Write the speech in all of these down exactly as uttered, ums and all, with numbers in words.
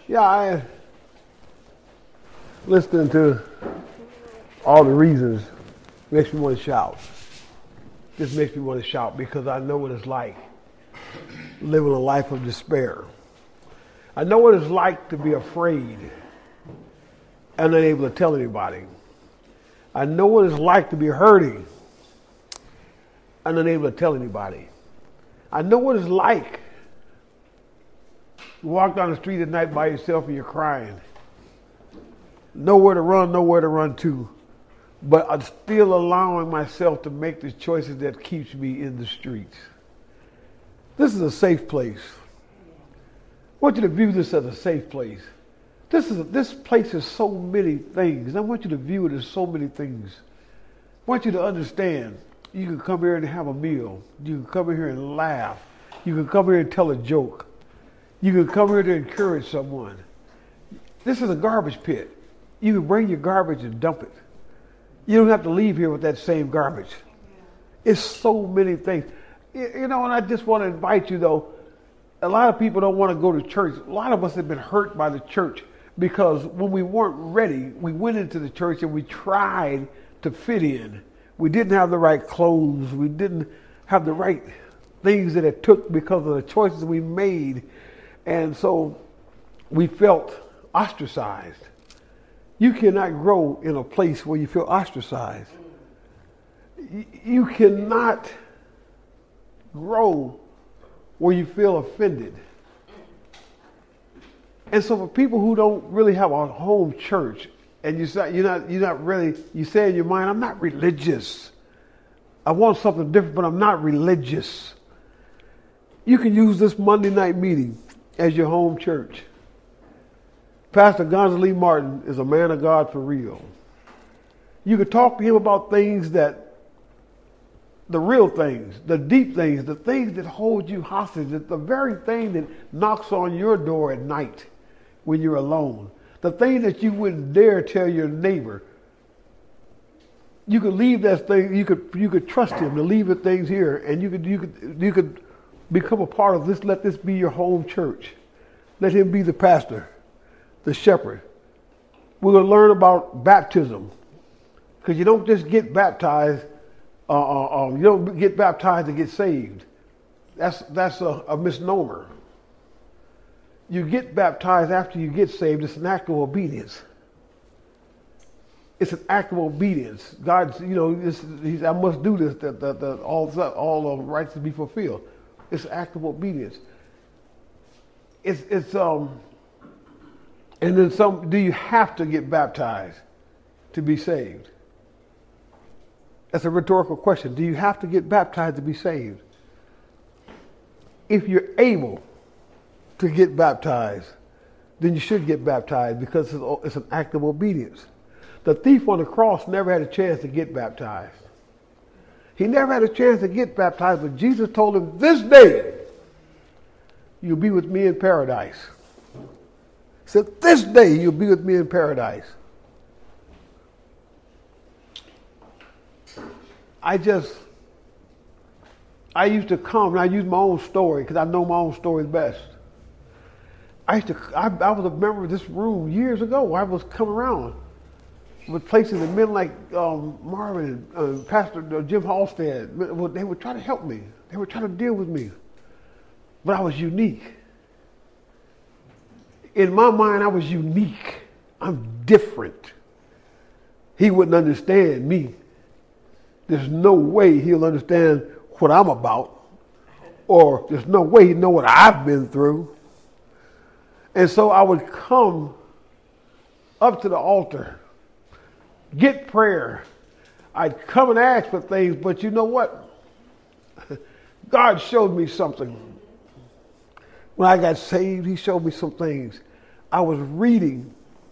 Yeah, I listening to all the reasons makes me want to shout. This makes me want to shout because I know what it's like living a life of despair. I know what it's like to be afraid and unable to tell anybody. I know what it's like to be hurting and unable to tell anybody. I know what it's like to walk down the street at night by yourself and you're crying. Nowhere to run, nowhere to run to. But I'm still allowing myself to make the choices that keeps me in the streets. This is a safe place. I want you to view this as a safe place. This is a, this place is so many things. I want you to view it as so many things. I want you to understand. You can come here and have a meal. You can come here and laugh. You can come here and tell a joke. You can come here to encourage someone. This is a garbage pit. You can bring your garbage and dump it. You don't have to leave here with that same garbage. It's so many things. You know, and I just want to invite you, though. A lot of people don't want to go to church. A lot of us have been hurt by the church because when we weren't ready, we went into the church and we tried to fit in. We didn't have the right clothes. We didn't have the right things that it took because of the choices we made. And so we felt ostracized. You cannot grow in a place where you feel ostracized. You cannot grow where you feel offended. And so for people who don't really have a home church, and you say you're not you're not really you say in your mind, I'm not religious. I want something different, but I'm not religious. You can use this Monday night meeting as your home church. Pastor Gonzalo Martin is a man of God for real. You could talk to him about things that the real things, the deep things, the things that hold you hostage, the very thing that knocks on your door at night when you're alone, the thing that you wouldn't dare tell your neighbor. You could leave that thing, you could you could trust him to leave the things here, and you could you could you could become a part of this. Let this be your home church. Let him be the pastor, the shepherd. We're going to learn about baptism, because you don't just get baptized. Uh, uh, uh, you don't get baptized to get saved. That's that's a, a misnomer. You get baptized after you get saved. It's an act of obedience. It's an act of obedience. God, you know, this, he's, I must do this. That, that, that all all of rights to be fulfilled. It's an act of obedience. It's it's um. And then some. Do you have to get baptized to be saved? That's a rhetorical question. Do you have to get baptized to be saved? If you're able to get baptized, then you should get baptized because it's an act of obedience. The thief on the cross never had a chance to get baptized. He never had a chance to get baptized, but Jesus told him, this day you'll be with me in paradise. He said, this day you'll be with me in paradise. I just, I used to come, and I use my own story because I know my own story best. I used to, I, I was a member of this room years ago. I was coming around with places and men like um, Marvin and uh, Pastor Jim Halstead. They would try to help me. They would try to deal with me. But I was unique. In my mind, I was unique. I'm different. He wouldn't understand me. There's no way he'll understand what I'm about, or there's no way he'll know what I've been through. And so I would come up to the altar, get prayer. I'd come and ask for things, but you know what? God showed me something. When I got saved, he showed me some things. I was reading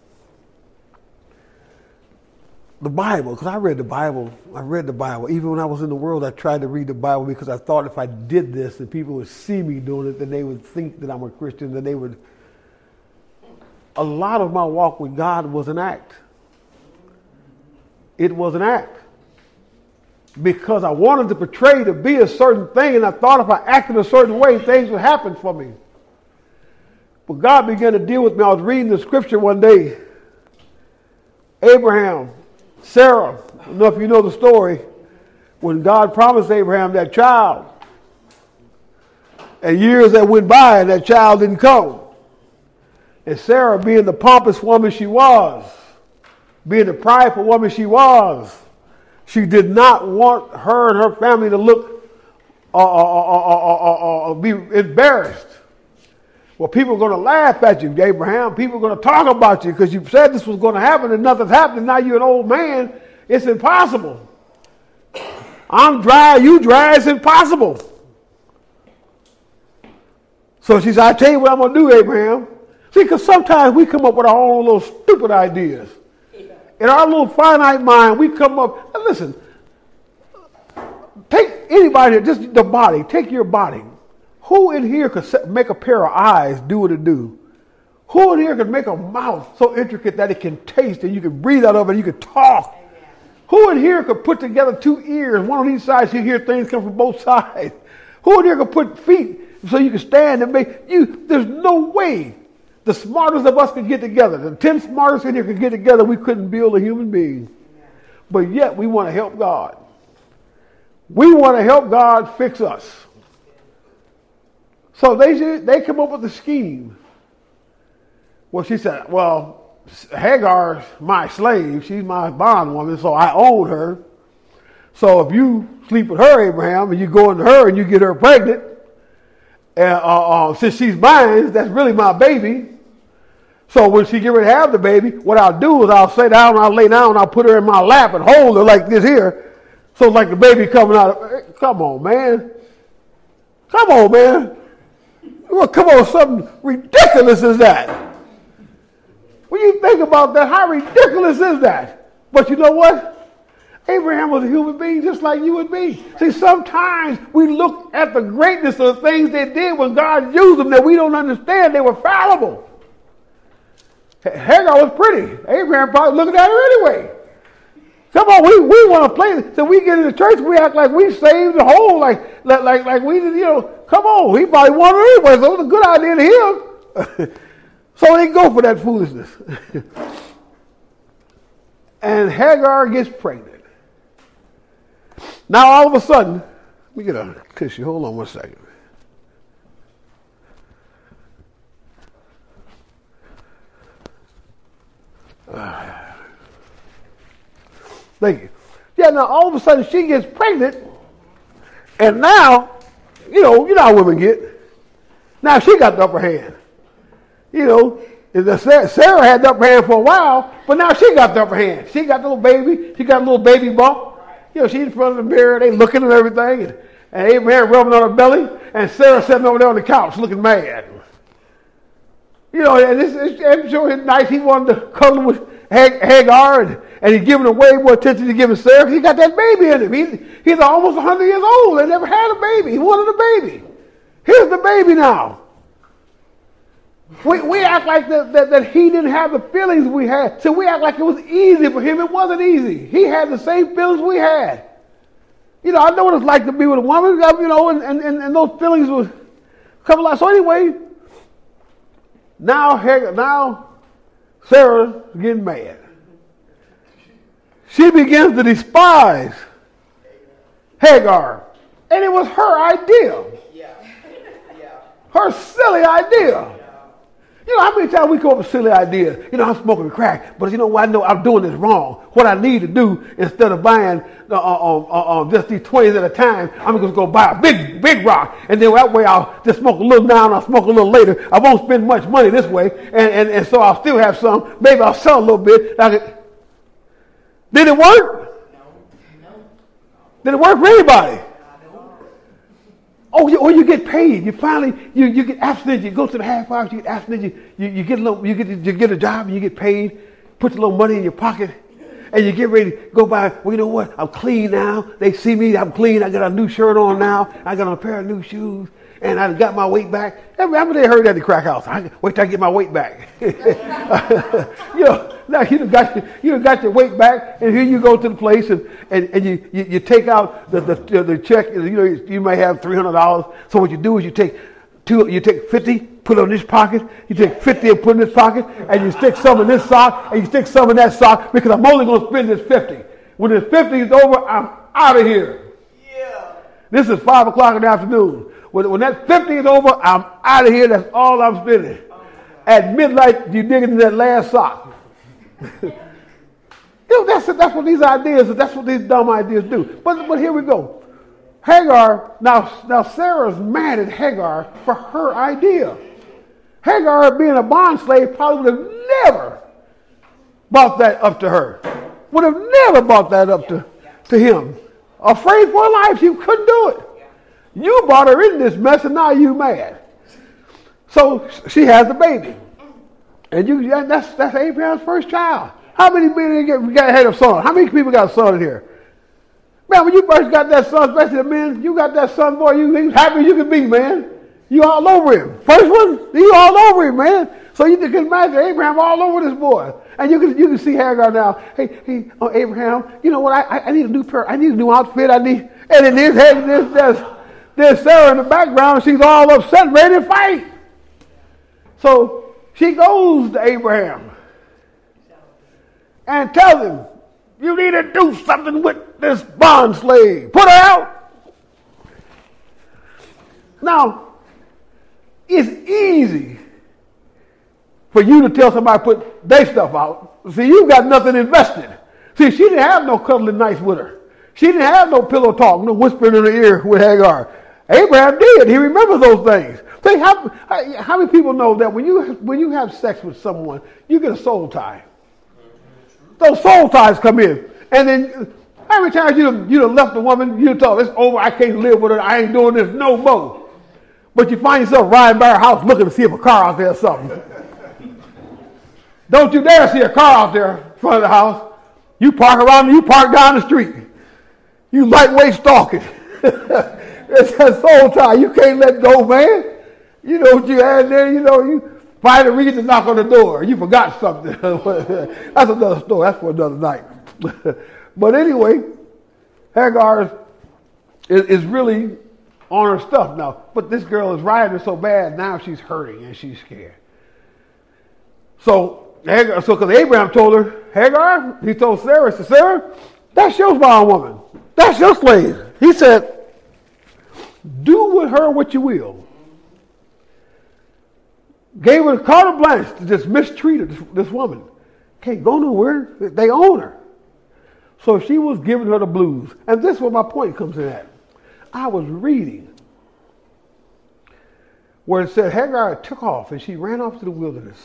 the Bible, because I read the Bible. I read the Bible. Even when I was in the world, I tried to read the Bible because I thought if I did this and people would see me doing it, then they would think that I'm a Christian, then they would. A lot of my walk with God was an act. It was an act. Because I wanted to portray to be a certain thing, and I thought if I acted a certain way, things would happen for me. But God began to deal with me. I was reading the scripture one day. Abraham, Sarah, I don't know if you know the story, when God promised Abraham that child. And years that went by and that child didn't come. And Sarah, being the pompous woman she was, being the prideful woman she was, she did not want her and her family to look, uh, uh, uh, uh, uh, uh, be embarrassed. Well, people are going to laugh at you, Abraham. People are going to talk about you because you said this was going to happen and nothing's happening. Now you're an old man. It's impossible. I'm dry, you dry, it's impossible. So she said, I tell you what I'm going to do, Abraham. See, because sometimes we come up with our own little stupid ideas. In our little finite mind, we come up, and listen, take anybody, just the body, take your body. Who in here could make a pair of eyes do what it do? Who in here could make a mouth so intricate that it can taste and you can breathe out of it and you can talk? Amen. Who in here could put together two ears, one on each side so you hear things come from both sides? Who in here could put feet so you can stand and make you? There's no way the smartest of us could get together. The ten smartest in here could get together. We couldn't build a human being. But yet we want to help God. We want to help God fix us. So they they come up with a scheme. Well, she said, well, Hagar's my slave. She's my bondwoman, so I own her. So if you sleep with her, Abraham, and you go into her and you get her pregnant, uh, uh, uh, since she's mine, that's really my baby. So when she get ready to have the baby, what I'll do is I'll sit down, I'll lay down, I'll put her in my lap and hold her like this here. So like the baby coming out of, come on, man. Come on, man. Well, come on, something ridiculous is that? When you think about that, how ridiculous is that? But you know what? Abraham was a human being just like you and me. See, sometimes we look at the greatness of the things they did when God used them that we don't understand. They were fallible. Hagar was pretty. Abraham probably looking at her anyway. Come on, we, we want to play. So we get in the church, we act like we saved the whole, like like like, like we did, you know, come on, he probably wanted her anyway, so it was a good idea to him. So they go for that foolishness. And Hagar gets pregnant. Now all of a sudden, let me get a tissue, hold on one second. Uh, Thank you. Yeah, now all of a sudden she gets pregnant, and now, you know, you know how women get. Now she got the upper hand. You know, Sarah had the upper hand for a while, but now she got the upper hand. She got the little baby. She got a little baby bump. You know, she's in front of the mirror. They looking at everything, and, and Abraham rubbing on her belly, and Sarah sitting over there on the couch looking mad. You know, and this, this, I'm sure it's nice. He wanted to cuddle with Hagar, and, and he's giving her way more attention to giving Sarah because he got that baby in him. He's, he's almost one hundred years old and never had a baby. He wanted a baby. Here's the baby now. We, we act like that, that, that he didn't have the feelings we had. So we act like it was easy for him. It wasn't easy. He had the same feelings we had. You know, I know what it's like to be with a woman, you know, and, and, and those feelings would come alive. So anyway, now, now Sarah's getting mad. She begins to despise Hagar. And it was her idea. Yeah. Yeah. Her silly idea. Yeah. You know, how many times we come up with silly ideas? You know, I'm smoking crack, but you know what? I know I'm doing this wrong. What I need to do, instead of buying uh, uh, uh, uh, just these twenties at a time, I'm just going to buy a big, big rock. And then that way I'll just smoke a little now and I'll smoke a little later. I won't spend much money this way. And, and, and so I'll still have some. Maybe I'll sell a little bit. Like it. Did it work? No. No. Did it work for anybody? Oh, you, or you get paid. You finally, you, you get abstinent. You go to the half hours. You get abstinent. You, you, you get a little, you get you get a job and you get paid. Put a little money in your pocket, and you get ready to go by. Well, you know what? I'm clean now. They see me. I'm clean. I got a new shirt on now. I got on a pair of new shoes, and I got my weight back. Remember they heard that at the crack house. I, wait till I get my weight back. You know. Now you done got your, you done got your weight back, and here you go to the place, and, and, and you, you, you take out the, the the check. You know, you may have three hundred dollars. So what you do is you take two, you take fifty, put it in this pocket. You take fifty and put in this pocket, and you stick some in this sock, and you stick some in that sock, because I'm only going to spend this fifty. When this fifty is over, I'm out of here. Yeah. This is five o'clock in the afternoon. When, when that fifty is over, I'm out of here. That's all I'm spending. At midnight, you dig into that last sock. You know, that's, that's what these ideas, that's what these dumb ideas do. But, but here we go. Hagar, now, now Sarah's mad at Hagar for her idea. Hagar, being a bond slave, probably would have never brought that up to her. Would have never brought that up to, to him. Afraid for her life, she couldn't do it. You brought her in this mess, and now you mad. So she has the baby. And you that's that's Abraham's first child. How many men get, got had a son? How many people got a son in here? Man, when you first got that son, especially the men, you got that son, boy, you he's happy as you can be, man. You all over him. First one, you all over him, man. So you can imagine Abraham all over this boy. And you can you can see Hagar now. Hey, hey, oh, Abraham, you know what? I, I need a new pair. I need a new outfit. I need, and then there's, there's, there's, there's Sarah in the background. She's all upset, ready to fight. So she goes to Abraham and tells him, you need to do something with this bond slave. Put her out. Now, it's easy for you to tell somebody to put their stuff out. See, you got nothing invested. See, she didn't have no cuddling nights with her. She didn't have no pillow talk, no whispering in her ear with Hagar. Abraham did. He remembers those things. See, how, how many people know that when you when you have sex with someone, you get a soul tie? Those soul ties come in. And then how many times you you done left a woman, you told it's over, I can't live with her, I ain't doing this no more. But you find yourself riding by her house looking to see if a car out there or something. Don't you dare see a car out there in front of the house. You park around, you park down the street. You lightweight stalking. It's that soul tie. You can't let go, man. You know what you had there, you know, you find a reason to knock on the door. You forgot something. That's another story. That's for another night. But anyway, Hagar is, is really on her stuff now. But this girl is riding her so bad, now she's hurting and she's scared. So, Hagar, so because Abraham told her, Hagar, he told Sarah, he said, Sarah, that's your bondwoman. That's your slave. He said, do with her what you will. Gave her carte blanche to just mistreat this, this woman. Can't go nowhere. They own her. So she was giving her the blues. And this is where my point comes in at. I was reading where it said Hagar took off and she ran off to the wilderness.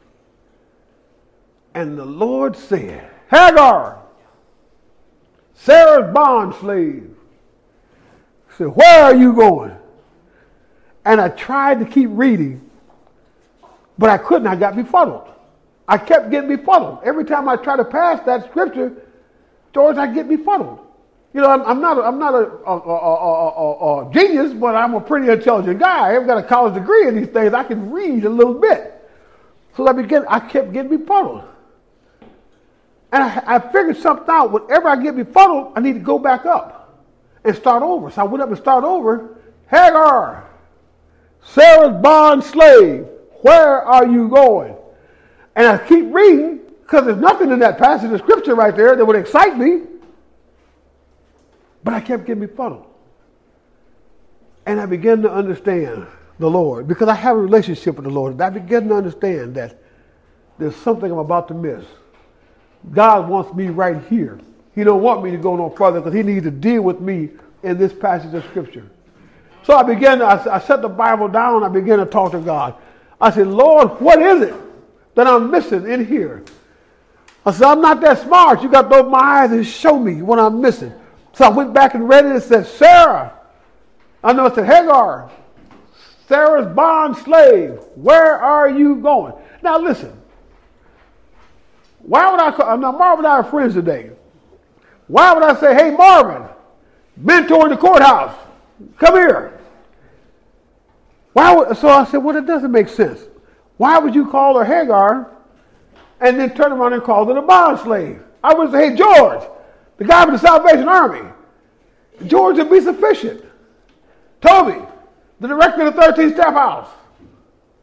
And the Lord said, Hagar, Sarah's bond slave. I said, where are you going? And I tried to keep reading. But I couldn't. I got befuddled. I kept getting befuddled. Every time I try to pass that scripture, George, I get befuddled. You know, I'm, I'm not, a, I'm not a, a, a, a, a genius, but I'm a pretty intelligent guy. I've got a college degree in these things. I can read a little bit. So I began. I kept getting befuddled. And I, I figured something out. Whenever I get befuddled, I need to go back up and start over. So I went up and started over. Hagar, Sarah's bond slave. Where are you going? And I keep reading because there's nothing in that passage of scripture right there that would excite me. But I kept getting befuddled. And I began to understand the Lord because I have a relationship with the Lord. And I began to understand that there's something I'm about to miss. God wants me right here. He don't want me to go no further because he needs to deal with me in this passage of scripture. So I began to, I, I set the Bible down and I began to talk to God. I said, Lord, what is it that I'm missing in here? I said, I'm not that smart. You got to open my eyes and show me what I'm missing. So I went back and read it and it said, Sarah. I know it said, Hagar, Sarah's bond slave. Where are you going? Now listen. Why would I call, now Marvin and I are friends today. Why would I say, hey Marvin, mentor in the courthouse, come here. Why would, so I said, well, it doesn't make sense. Why would you call her Hagar and then turn around and call her a bond slave? I would say, hey, George, the guy from the Salvation Army. George would be sufficient. Toby, the director of the thirteenth Staff House.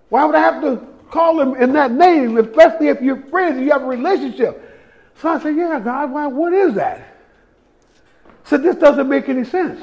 Why would I have to call him in that name, especially if you're friends and you have a relationship? So I said, yeah, God, why, what is that? I said, this doesn't make any sense.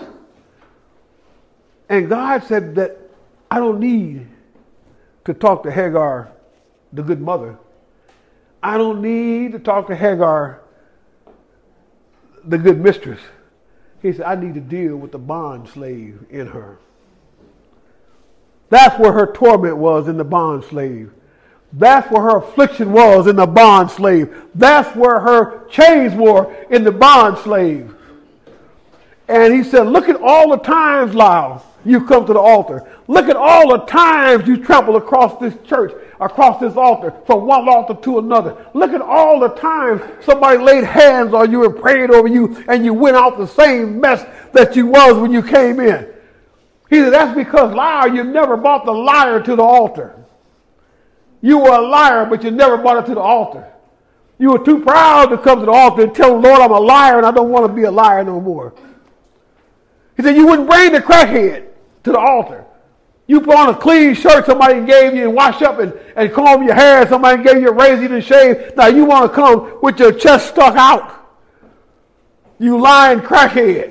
And God said that I don't need to talk to Hagar, the good mother. I don't need to talk to Hagar, the good mistress. He said, I need to deal with the bond slave in her. That's where her torment was, in the bond slave. That's where her affliction was, in the bond slave. That's where her chains were, in the bond slave. And he said, look at all the times, Lyle, you come to the altar. Look at all the times you trample across this church, across this altar, from one altar to another. Look at all the times somebody laid hands on you and prayed over you, and you went out the same mess that you was when you came in. He said, that's because, liar, you never brought the liar to the altar. You were a liar, but you never brought it to the altar. You were too proud to come to the altar and tell the Lord, I'm a liar and I don't want to be a liar no more. He said, you wouldn't bring the crackhead to the altar. You put on a clean shirt somebody gave you and wash up and, and comb your hair. Somebody gave you a razor you didn't shave. Now you want to come with your chest stuck out. You lying crackhead.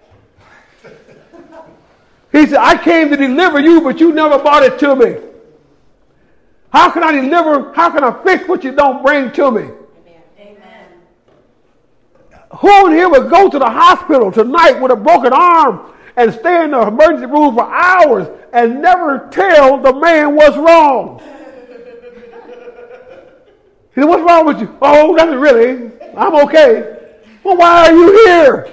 He said, I came to deliver you, but you never brought it to me. How can I deliver? How can I fix what you don't bring to me? Amen. Who in here would go to the hospital tonight with a broken arm and stay in the emergency room for hours and never tell the man what's wrong? He said, what's wrong with you? Oh, nothing really. I'm okay. Well, why are you here?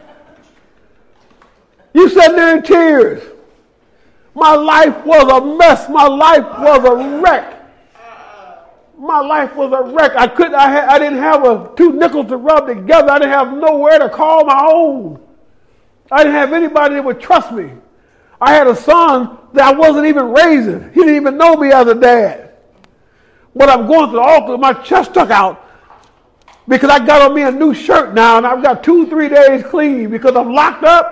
You sat there in tears. My life was a mess. My life was a wreck. My life was a wreck. I couldn't. I, had, I didn't have a, two nickels to rub together. I didn't have nowhere to call my own. I didn't have anybody that would trust me. I had a son that I wasn't even raising. He didn't even know me as a dad. But I'm going to the altar with my chest stuck out because I got on me a new shirt now, and I've got two, three days clean because I'm locked up.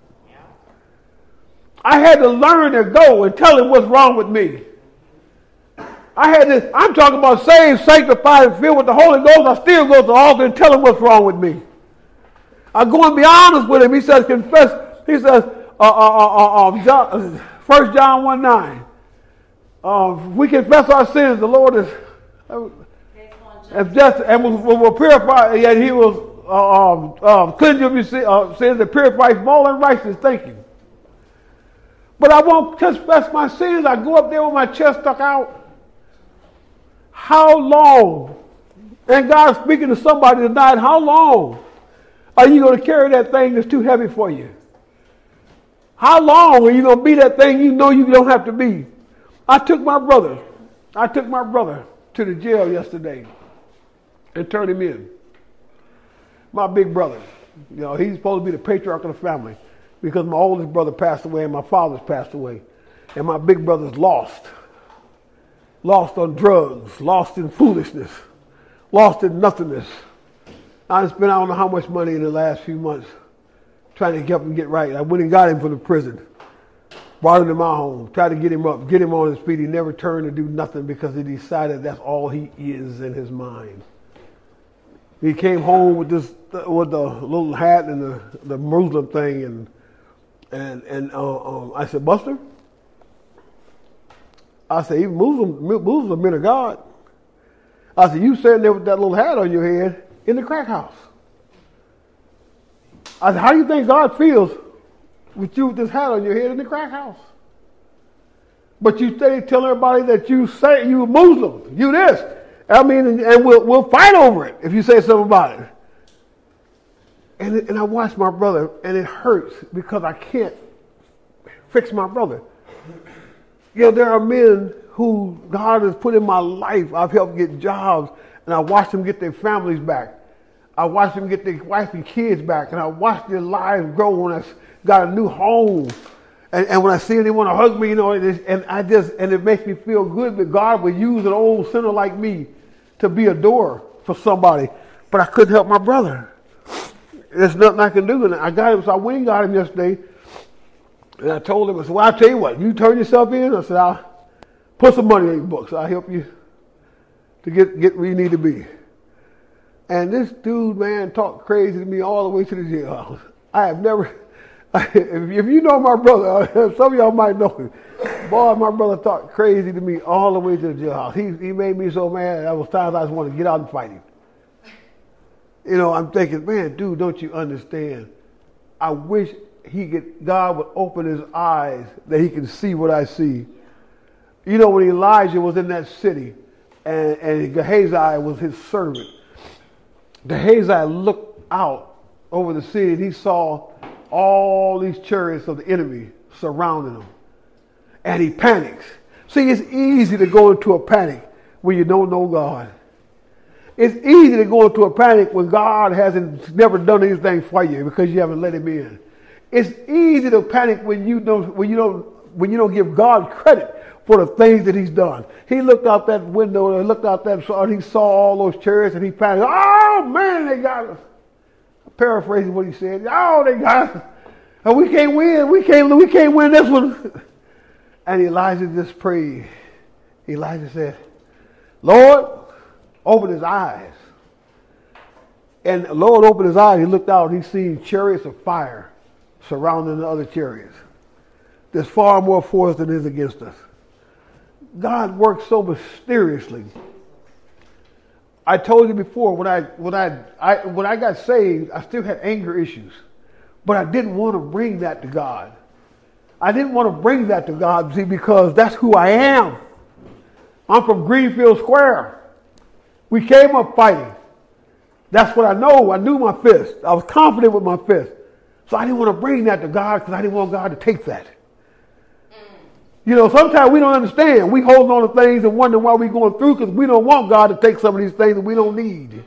I had to learn to go and tell him what's wrong with me. I had to, I'm talking about saved, sanctified, and filled with the Holy Ghost. I still go to the altar and tell him what's wrong with me. I go and be honest with him. He says, confess. He says, uh, uh, uh, uh, John, First John one nine. Uh, we confess our sins. The Lord is uh, and just and will, will, will purify. Yet He will uh, um, uh, cleanse you of your sin, uh, sins and purify from all unrighteousness. Thank you. But I won't confess my sins. I go up there with my chest stuck out. How long? And God's speaking to somebody tonight. How long are you going to carry that thing that's too heavy for you? How long are you going to be that thing you know you don't have to be? I took my brother. I took my brother to the jail yesterday and turned him in. My big brother. You know, he's supposed to be the patriarch of the family, because my oldest brother passed away and my father's passed away. And my big brother's lost. Lost on drugs, lost in foolishness, lost in nothingness. I spent I don't know how much money in the last few months trying to help him get right. I went and got him from the prison, brought him to my home, tried to get him up, get him on his feet. He never turned to do nothing because he decided that's all he is in his mind. He came home with this, with the little hat and the, the Muslim thing, and And and uh, um, I said, Buster, I said, even Muslims, Muslims are men of God. I said, you sitting there with that little hat on your head in the crack house. I said, how do you think God feels with you with this hat on your head in the crack house? But you stay telling everybody that you say you Muslim, you this. I mean, and, and we'll we'll fight over it if you say something about it. And, and I watched my brother, and it hurts because I can't fix my brother. You know, there are men who God has put in my life. I've helped get jobs, and I watched them get their families back. I watched them get their wife and kids back, and I watched their lives grow when I got a new home. And, and when I see them, they want to hug me, you know, and, it, and I just, and it makes me feel good that God would use an old sinner like me to be a door for somebody. But I couldn't help my brother. There's nothing I can do. And I got him, so I went and got him yesterday. And I told him, I said, well, I'll tell you what, you turn yourself in. I said, I'll, Put some money in your books. I'll help you to get, get where you need to be. And this dude, man, talked crazy to me all the way to the jailhouse. I have never, if you know my brother, some of y'all might know him. Boy, my brother talked crazy to me all the way to the jailhouse. He, he made me so mad, there was times I just wanted to get out and fight him. You know, I'm thinking, man, dude, don't you understand? I wish he could, God would open his eyes that he can see what I see. You know, when Elijah was in that city and, and Gehazi was his servant, Gehazi looked out over the city and he saw all these chariots of the enemy surrounding him. And he panics. See, it's easy to go into a panic when you don't know God. It's easy to go into a panic when God hasn't never done anything for you because you haven't let him in. It's easy to panic when you don't when you don't when you don't give God credit for the things that he's done. He looked out that window and looked out that and he saw all those chariots and he panicked. Oh man, they got us. I'm paraphrasing what he said. Oh, they got us. And we can't win. We can't we can't win this one. And Elijah just prayed. Elijah said, Lord, open his eyes. And the Lord opened his eyes. He looked out and he seen chariots of fire surrounding the other chariots. There's far more force than is against us. God works so mysteriously. I told you before, when I when I, I when I got saved, I still had anger issues. But I didn't want to bring that to God. I didn't want to bring that to God, see, because that's who I am. I'm from Greenfield Square. We came up fighting. That's what I know. I knew my fist. I was confident with my fist. So I didn't want to bring that to God because I didn't want God to take that. You know, sometimes we don't understand. We hold on to things and wonder why we're going through because we don't want God to take some of these things that we don't need.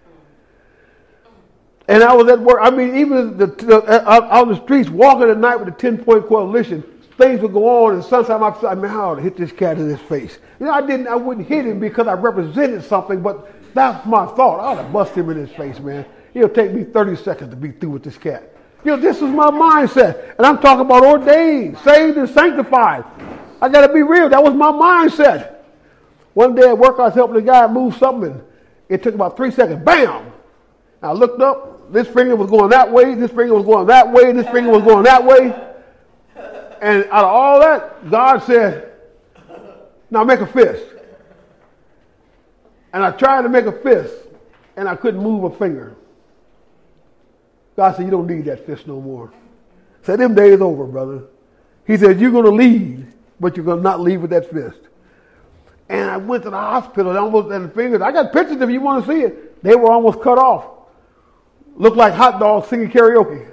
And I was at work. I mean, even the, the, out on the streets, walking at night with the ten-point coalition, things would go on, and sometimes I thought, man, I ought to hit this cat in his face. You know, I didn't. I wouldn't hit him because I represented something, but that's my thought. I ought to bust him in his face, man. It'll take me thirty seconds to be through with this cat. You know, this is my mindset, and I'm talking about ordained, saved, and sanctified. I got to be real. That was my mindset. One day at work, I was helping a guy move something, and it took about three seconds. Bam! I looked up. This finger was going that way. This finger was going that way. This finger was going that way. And out of all that, God said, now make a fist. And I tried to make a fist, and I couldn't move a finger. God said, you don't need that fist no more. I said, them days over, brother. He said, you're going to lead, but you're going to not leave with that fist. And I went to the hospital, and almost, and the fingers, I got pictures if you want to see it. They were almost cut off. Looked like hot dogs singing karaoke.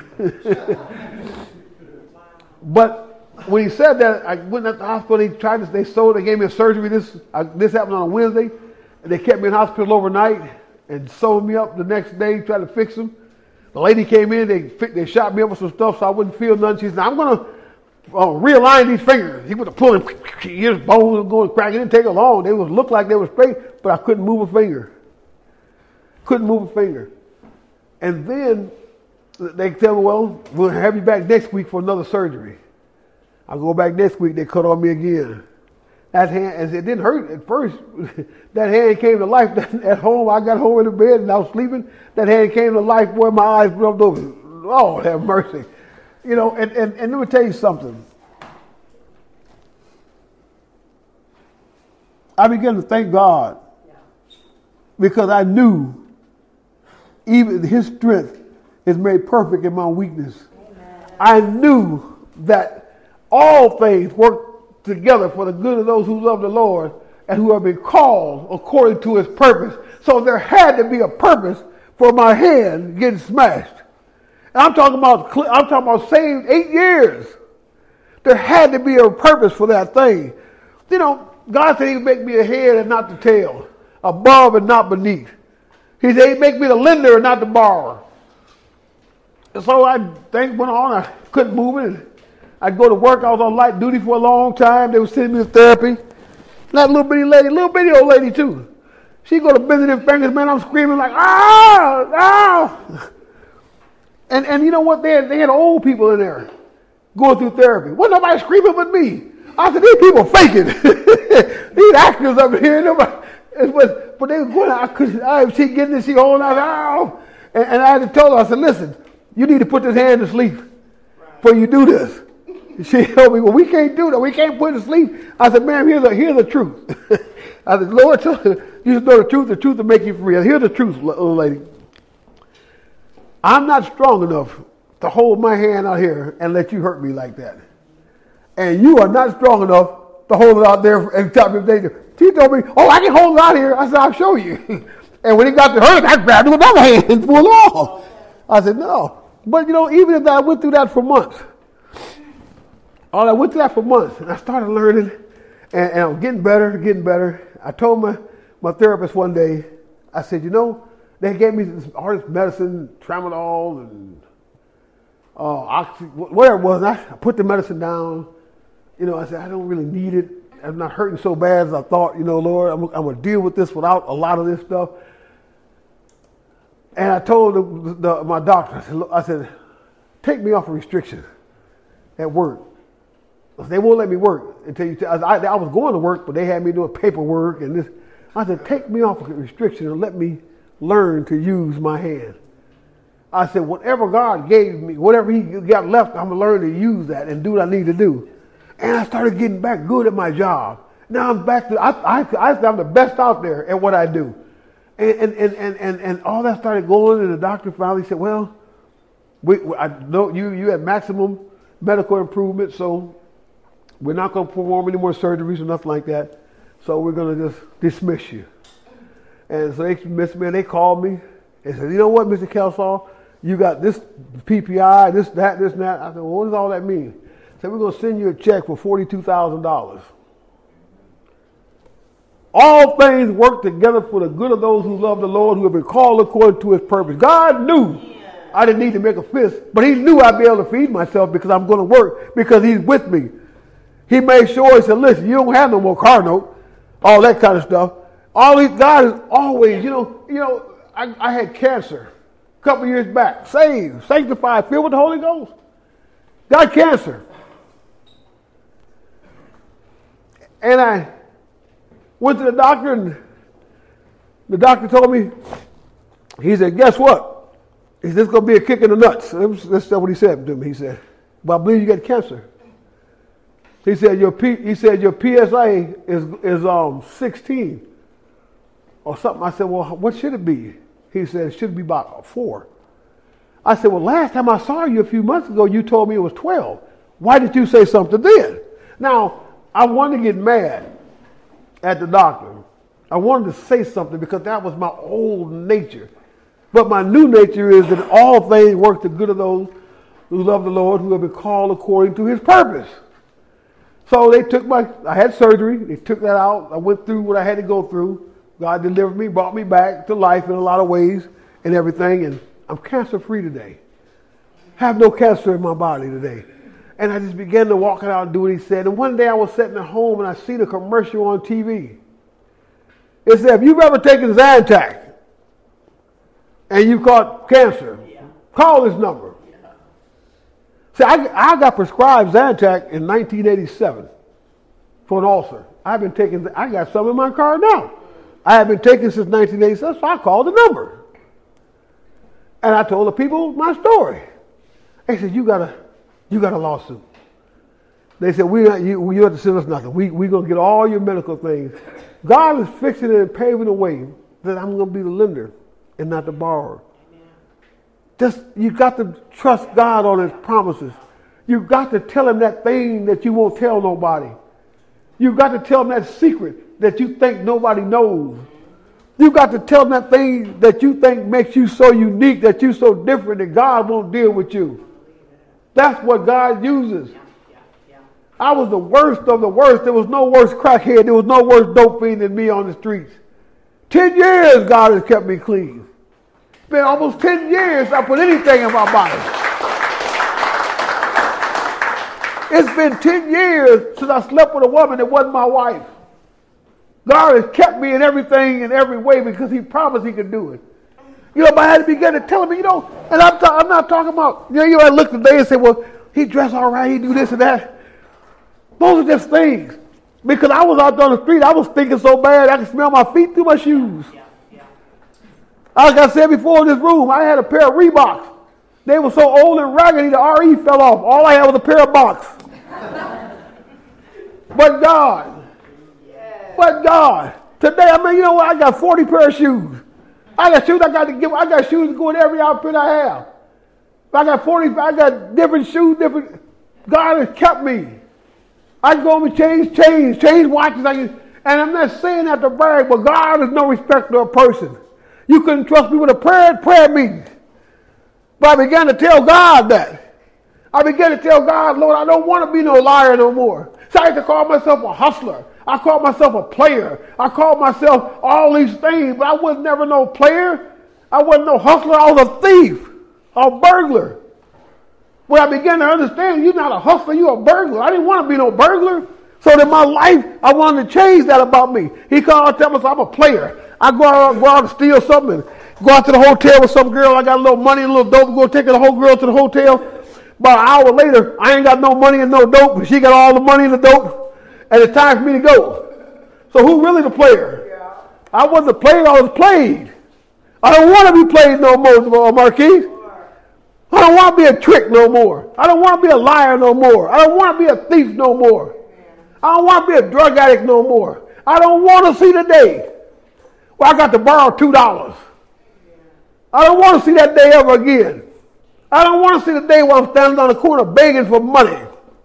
But when he said that, I went at the hospital. He tried to. They sewed. They gave me a surgery. This I, this happened on a Wednesday, and they kept me in the hospital overnight and sewed me up the next day. Tried to fix them. The lady came in. They they shot me up with some stuff so I wouldn't feel nothing. She said, "I'm going to uh, realign these fingers." He was pulling. His bones were going cracking. It didn't take long. They was looked like they were straight, but I couldn't move a finger. Couldn't move a finger. And then they tell me, well, we'll have you back next week for another surgery. I go back next week, they cut on me again. That hand, and it didn't hurt at first. That hand came to life at home. I got home in the bed and I was sleeping. That hand came to life where my eyes rubbed over. Oh, have mercy. You know, and, and, and let me tell you something. I began to thank God because I knew even his strength is made perfect in my weakness. Amen. I knew that all things work together for the good of those who love the Lord and who have been called according to his purpose. So there had to be a purpose for my hand getting smashed. And I'm talking about I'm talking about saved eight years. There had to be a purpose for that thing. You know, God said he would make me the head and not the tail, above and not beneath. He said, he'd make me the lender and not the borrower. And so I, things went on. I couldn't move it. I'd go to work. I was on light duty for a long time. They were sending me to therapy. That little bitty lady, little bitty old lady too. She go to bending them fingers, man. I'm screaming like, ah, ah. And and you know what? They had, they had old people in there going through therapy. Wasn't nobody screaming but me. I said, these people faking. These actors up here. Nobody, but, but they were going, I couldn't, I was getting this, she holding out, oh. and, and I had to tell her, I said, listen, you need to put this hand to sleep before you do this. She told me, well, we can't do that. We can't put it to sleep. I said, ma'am, here's the, here's the truth. I said, Lord, tell her, you just know the truth. The truth will make you free. I said, here's the truth, little lady. I'm not strong enough to hold my hand out here and let you hurt me like that. And you are not strong enough to hold it out there and top of danger. She told me, oh, I can hold it out here. I said, I'll show you. And when it got to her, I grabbed it with another hand and pulled it off. I said, no. But, you know, even if I went through that for months, all I went through that for months, and I started learning, and, and I'm getting better, getting better. I told my, my therapist one day, I said, you know, they gave me this, all this medicine, tramadol and uh, oxy, whatever it was. And I, I put the medicine down. You know, I said, I don't really need it. I'm not hurting so bad as I thought, you know, Lord. I'm, I'm going to deal with this without a lot of this stuff. And I told the, the, my doctor, I said, look, I said, take me off of restrictions at work. They won't let me work until you. T- I, I was going to work, but they had me doing paperwork and this. I said, take me off of restrictions and let me learn to use my hand. I said, whatever God gave me, whatever He got left, I'm gonna learn to use that and do what I need to do. And I started getting back good at my job. Now I'm back to. I I, I I'm the best out there at what I do. And and and and and, and all that started going, and the doctor finally said, well, we, I know you you had maximum medical improvement, so we're not going to perform any more surgeries or nothing like that. So we're going to just dismiss you. And so they dismissed me and they called me and said, you know what, Mister Kelsall, you got this P P I, this, that, this, and that. I said, well, what does all that mean? They said, we're going to send you a check for forty-two thousand dollars. All things work together for the good of those who love the Lord, who have been called according to His purpose. God knew I didn't need to make a fist, but He knew I'd be able to feed myself because I'm going to work, because He's with me. He made sure, He said, listen, you don't have no more car note, all that kind of stuff. All these, God is always, you know, you know, I, I had cancer a couple years back, saved, sanctified, filled with the Holy Ghost. Got cancer. And I went to the doctor, and the doctor told me, he said, guess what? He said, it's going to be a kick in the nuts. That's what he said to me. He said, but I believe you got cancer. He said your P, he said your P S A is is um sixteen or something. I said, well, what should it be? He said it should be about four. I said, well, last time I saw you a few months ago, you told me it was twelve. Why did you say something then? Now, I wanted to get mad at the doctor. I wanted to say something because that was my old nature. But my new nature is that all things work to good of those who love the Lord, who have been called according to His purpose. So they took my, I had surgery, they took that out, I went through what I had to go through. God delivered me, brought me back to life in a lot of ways and everything, and I'm cancer free today. Have no cancer in my body today. And I just began to walk it out and do what He said. And one day I was sitting at home and I seen a commercial on T V. It said, if you've ever taken Zantac and you caught cancer, yeah. call this number. See, I, I got prescribed Zantac in nineteen eighty-seven for an ulcer. I've been taking, I got some in my car now. I have been taking since nineteen eighty-seven, so I called the number. And I told the people my story. They said, you got a, you got a lawsuit. They said, we not, you, you don't have to send us nothing. We, we're going to get all your medical things. God is fixing it and paving the way that I'm going to be the lender and not the borrower. Just, you got to trust God on His promises. You've got to tell Him that thing that you won't tell nobody. You've got to tell Him that secret that you think nobody knows. You've got to tell Him that thing that you think makes you so unique, that you're so different that God won't deal with you. That's what God uses. I was the worst of the worst. There was no worse crackhead. There was no worse dope fiend than me on the streets. Ten years God has kept me clean. It's been almost ten years I put anything in my body. It's been ten years since I slept with a woman that wasn't my wife. God has kept me in everything in every way because He promised He could do it. You know, but I had to begin to tell me, you know, and I'm, ta- I'm not talking about, you know, you know, I look today and say, well, he dressed all right, he do this and that. Those are just things. Because I was out there on the street, I was thinking so bad I could smell my feet through my shoes. Yeah, yeah. Like I said before in this room, I had a pair of Reeboks. They were so old and raggedy, the R E fell off. All I had was a pair of box. But God. Yeah. But God. Today, I mean, you know what? I got forty pair of shoes. I got shoes I got to give. I got shoes to go in every outfit I have. I got forty, I got different shoes, different. God has kept me. I can go home and change chains, change watches. I can, and I'm not saying that to brag, but God is no respecter of person. You couldn't trust me with a prayer, prayer meeting. But I began to tell God that. I began to tell God, Lord, I don't want to be no liar no more. So I had to call myself a hustler. I called myself a player. I called myself all these things, but I was never no player. I wasn't no hustler. I was a thief, a burglar. When I began to understand, you're not a hustler, you're a burglar. I didn't want to be no burglar. So in my life, I wanted to change that about me. He called tell me I'm a player. I go out, go out and steal something. Go out to the hotel with some girl. I got a little money and a little dope. Go take the whole girl to the hotel. About an hour later, I ain't got no money and no dope, but she got all the money and the dope. And it's time for me to go. So who really the player? Yeah. I wasn't a player, I was played. I don't want to be played no more, Marquise. I don't want to be a trick no more. I don't want to be a liar no more. I don't want to be a thief no more. I don't want to be a drug addict no more. I don't want to see the day where I got to borrow two dollars. I don't want to see that day ever again. I don't want to see the day where I'm standing on the corner begging for money.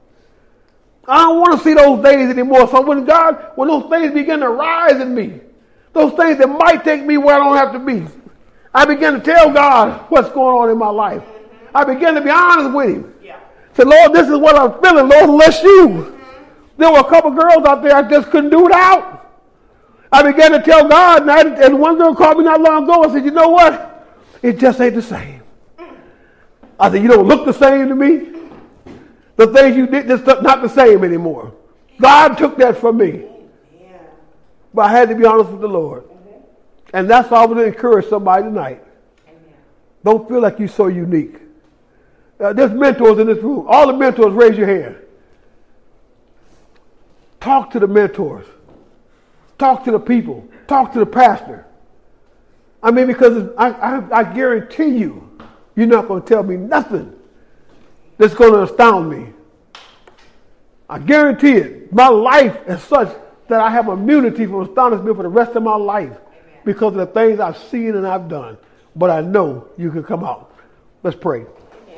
I don't want to see those days anymore. So when God, when those things begin to rise in me, those things that might take me where I don't have to be, I begin to tell God what's going on in my life. I began to be honest with him. Yeah. Said, Lord, this is what I'm feeling. Lord, bless you. Mm-hmm. There were a couple girls out there I just couldn't do without. I began to tell God, and, I, and one girl called me not long ago and said, you know what? It just ain't the same. I said, you don't look the same to me. The things you did, just not the same anymore. God took that from me. Yeah. But I had to be honest with the Lord. Mm-hmm. And that's why I would encourage somebody tonight. Amen. Don't feel like you're so unique. Uh, there's mentors in this room. All the mentors, raise your hand. Talk to the mentors. Talk to the people. Talk to the pastor. I mean, because I, I, I guarantee you, you're not going to tell me nothing that's going to astound me. I guarantee it. My life is such that I have immunity from astonishment for the rest of my life. Amen. Because of the things I've seen and I've done. But I know you can come out. Let's pray.